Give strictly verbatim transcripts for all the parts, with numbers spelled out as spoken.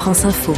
France Info.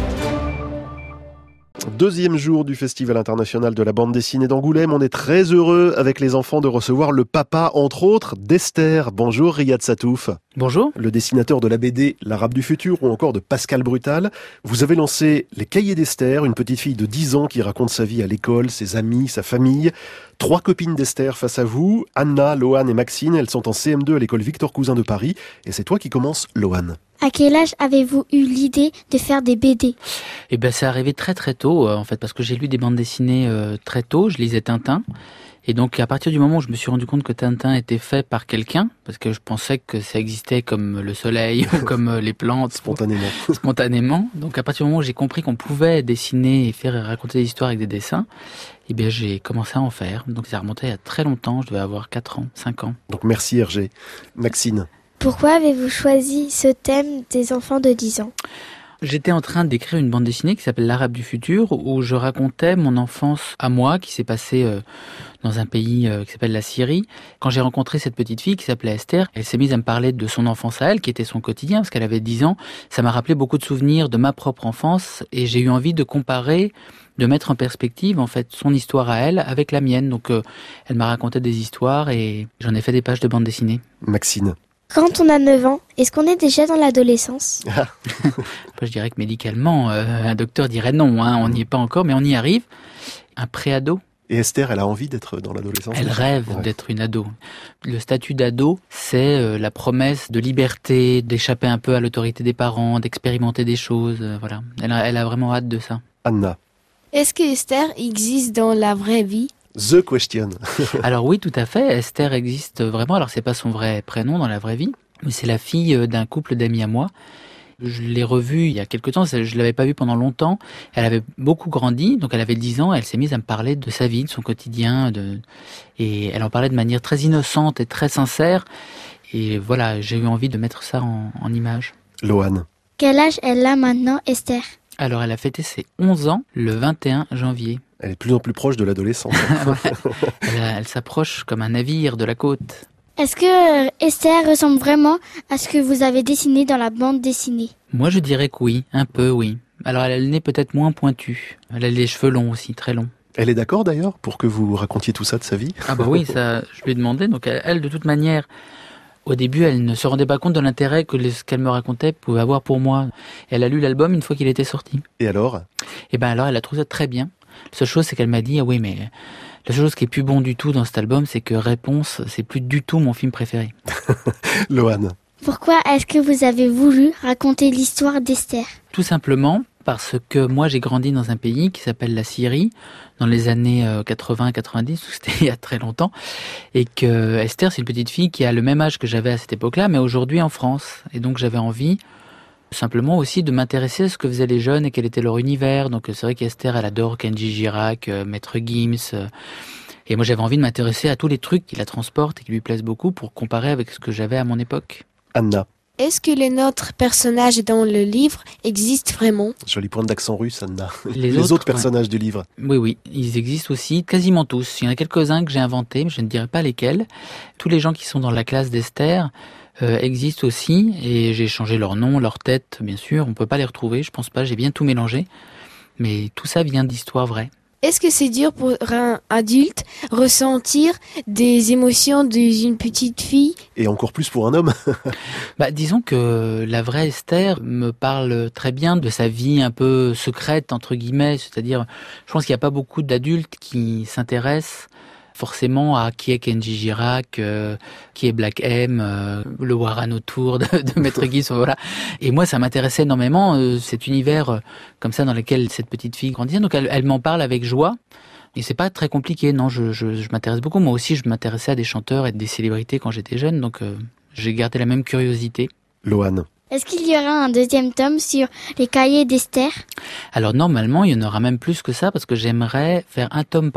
Deuxième jour du Festival international de la bande dessinée d'Angoulême. On est très heureux avec les enfants de recevoir le papa, entre autres, d'Esther. Bonjour Riyad Satouf. Bonjour. Le dessinateur de la B D L'Arabe du futur ou encore de Pascal Brutal. Vous avez lancé Les Cahiers d'Esther, une petite fille de dix ans qui raconte sa vie à l'école, ses amis, sa famille. Trois copines d'Esther face à vous, Anna, Loane et Maxine. Elles sont en C M deux à l'école Victor Cousin de Paris. Et c'est toi qui commences, Loane. À quel âge avez-vous eu l'idée de faire des B D ? Eh ben, c'est arrivé très très tôt, euh, en fait, parce que j'ai lu des bandes dessinées euh, très tôt. Je lisais Tintin. Et donc, à partir du moment où je me suis rendu compte que Tintin était fait par quelqu'un, parce que je pensais que ça existait comme le soleil ou comme les plantes. Spontanément. Spontanément. Donc, à partir du moment où j'ai compris qu'on pouvait dessiner et faire et raconter des histoires avec des dessins, eh bien, j'ai commencé à en faire. Donc, ça remontait il y a très longtemps. Je devais avoir quatre ans, cinq ans. Donc, merci Hergé. Maxine. Pourquoi avez-vous choisi ce thème des enfants de dix ans ? J'étais en train d'écrire une bande dessinée qui s'appelle L'Arabe du futur, où je racontais mon enfance à moi, qui s'est passée euh, dans un pays euh, qui s'appelle la Syrie. Quand j'ai rencontré cette petite fille qui s'appelait Esther, elle s'est mise à me parler de son enfance à elle, qui était son quotidien, parce qu'elle avait dix ans. Ça m'a rappelé beaucoup de souvenirs de ma propre enfance, et j'ai eu envie de comparer, de mettre en perspective, en fait, son histoire à elle avec la mienne. Donc, euh, elle m'a raconté des histoires, et j'en ai fait des pages de bande dessinée. Maxine. Quand on a neuf ans, est-ce qu'on est déjà dans l'adolescence ? Je dirais que médicalement, euh, un docteur dirait non, hein, on n'y est pas encore, mais on y arrive. Un pré-ado. Et Esther, elle a envie d'être dans l'adolescence ? Elle rêve ouais. d'être une ado. Le statut d'ado, c'est euh, la promesse de liberté, d'échapper un peu à l'autorité des parents, d'expérimenter des choses. Euh, voilà. Elle a, elle a vraiment hâte de ça. Anna. Est-ce que Esther existe dans la vraie vie ? The question. Alors oui, tout à fait. Esther existe vraiment. Alors c'est pas son vrai prénom dans la vraie vie, mais c'est la fille d'un couple d'amis à moi. Je l'ai revue il y a quelque temps, je l'avais pas vue pendant longtemps. Elle avait beaucoup grandi, donc elle avait dix ans, elle s'est mise à me parler de sa vie, de son quotidien, de... et elle en parlait de manière très innocente et très sincère. Et voilà, j'ai eu envie de mettre ça en, en image. Loane. Quel âge elle a maintenant, Esther ? Alors elle a fêté ses onze ans le vingt et un janvier. Elle est de plus en plus proche de l'adolescence. elle, elle s'approche comme un navire de la côte. Est-ce que Esther ressemble vraiment à ce que vous avez dessiné dans la bande dessinée ? Moi, je dirais que oui, un peu, oui. Alors, elle a le nez peut-être moins pointu. Elle a les cheveux longs aussi, très longs. Elle est d'accord d'ailleurs pour que vous racontiez tout ça de sa vie ? Ah bah oui, ça, je lui ai demandé. Donc, elle, de toute manière, au début, elle ne se rendait pas compte de l'intérêt que ce qu'elle me racontait pouvait avoir pour moi. Elle a lu l'album une fois qu'il était sorti. Et alors ? Eh ben alors, elle a trouvé ça très bien. La seule chose, c'est qu'elle m'a dit, ah oui, mais la seule chose qui est plus bon du tout dans cet album, c'est que Réponse, c'est plus du tout mon film préféré. Loane. Pourquoi est-ce que vous avez voulu raconter l'histoire d'Esther ? Tout simplement parce que moi, j'ai grandi dans un pays qui s'appelle la Syrie, dans les années quatre-vingts quatre-vingt-dix, c'était il y a très longtemps, et que Esther, c'est une petite fille qui a le même âge que j'avais à cette époque-là, mais aujourd'hui en France. Et donc, j'avais envie simplement aussi de m'intéresser à ce que faisaient les jeunes et quel était leur univers. Donc c'est vrai qu'Esther, elle adore Kenji Girac, euh, Maître Gims. Euh, et moi j'avais envie de m'intéresser à tous les trucs qui la transportent et qui lui plaisent beaucoup pour comparer avec ce que j'avais à mon époque. Anna. Est-ce que les autres personnages dans le livre existent vraiment ? Joli point d'accent russe, Anna. Les, les autres, autres personnages ouais. du livre. Oui, oui, ils existent aussi, quasiment tous. Il y en a quelques-uns que j'ai inventés, mais je ne dirai pas lesquels. Tous les gens qui sont dans la classe d'Esther Euh, existent aussi, et j'ai changé leur nom, leur tête, bien sûr, on peut pas les retrouver, je pense pas, j'ai bien tout mélangé, mais tout ça vient d'histoires vraies. Est-ce que c'est dur pour un adulte ressentir des émotions d'une petite fille ? Et encore plus pour un homme. Bah, disons que la vraie Esther me parle très bien de sa vie un peu secrète, entre guillemets, c'est-à-dire, je pense qu'il n'y a pas beaucoup d'adultes qui s'intéressent forcément à qui est Kenji Girac, euh, qui est Black M, euh, le Warren autour de, de Maître Gims, voilà. Et moi, ça m'intéressait énormément, euh, cet univers euh, comme ça dans lequel cette petite fille grandit. Donc elle, elle m'en parle avec joie. Et c'est pas très compliqué, non, je, je, je m'intéresse beaucoup. Moi aussi, je m'intéressais à des chanteurs et des célébrités quand j'étais jeune, donc euh, j'ai gardé la même curiosité. Loane. Est-ce qu'il y aura un deuxième tome sur les cahiers d'Esther ? Alors normalement, il y en aura même plus que ça, parce que j'aimerais faire un tome par an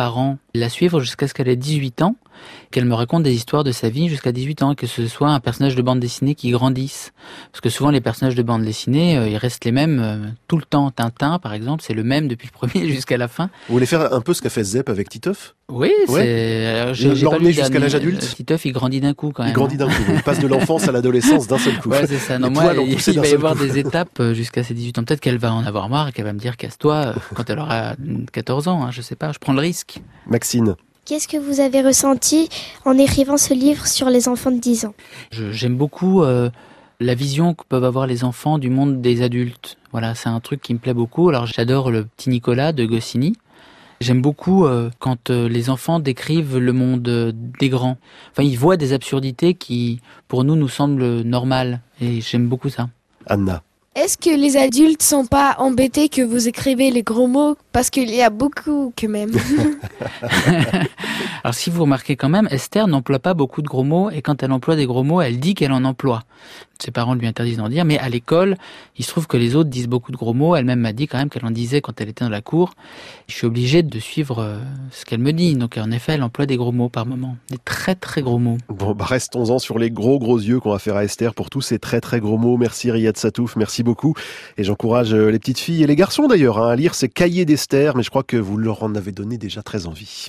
la suivre jusqu'à ce qu'elle ait dix-huit ans, qu'elle me raconte des histoires de sa vie jusqu'à dix-huit ans, que ce soit un personnage de bande dessinée qui grandisse. Parce que souvent les personnages de bande dessinée, euh, ils restent les mêmes euh, tout le temps. Tintin, par exemple, c'est le même depuis le premier jusqu'à la fin. Vous voulez faire un peu ce qu'a fait Zep avec Titeuf ? Oui, Ouais. c'est... Alors, j'ai, j'ai pas L'emmener lu jusqu'à dernier- l'âge adulte ? euh, Titeuf, il grandit d'un coup quand même. Il grandit d'un coup, il passe de l'enfance à l'adolescence d'un seul coup. Ouais, c'est ça. Non, Les moi, poils ont il, poussé il d'un va y seul avoir coup. des étapes euh, jusqu'à ses dix-huit ans. Peut-être qu'elle va en avoir marre et qu'elle va me dire casse-toi euh, quand elle aura quatorze ans. Hein, je sais pas, je prends le risque. Maxine, Qu'est-ce que vous avez ressenti en écrivant ce livre sur les enfants de dix ans ? Je- j'aime beaucoup euh, la vision que peuvent avoir les enfants du monde des adultes. Voilà, c'est un truc qui me plaît beaucoup. Alors j'adore le petit Nicolas de Goscinny. J'aime beaucoup euh, quand euh, les enfants décrivent le monde euh, des grands. Enfin, ils voient des absurdités qui, pour nous, nous semblent normales. Et j'aime beaucoup ça. Anna. Est-ce que les adultes sont pas embêtés que vous écrivez les gros mots? Parce qu'il y a beaucoup quand même. Alors si vous remarquez quand même, Esther n'emploie pas beaucoup de gros mots, et quand elle emploie des gros mots, elle dit qu'elle en emploie. Ses parents lui interdisent d'en dire, mais à l'école, il se trouve que les autres disent beaucoup de gros mots. Elle-même m'a dit quand même qu'elle en disait quand elle était dans la cour. Je suis obligé de suivre euh, ce qu'elle me dit. Donc en effet, elle emploie des gros mots par moment. Des très très gros mots. Bon, bah restons-en sur les gros gros yeux qu'on va faire à Esther pour tous ces très très gros mots. Merci Riyad Satouf, merci beaucoup. Et j'encourage les petites filles et les garçons d'ailleurs hein, à lire ces cahiers d'Esther, mais je crois que vous leur en avez donné déjà très envie.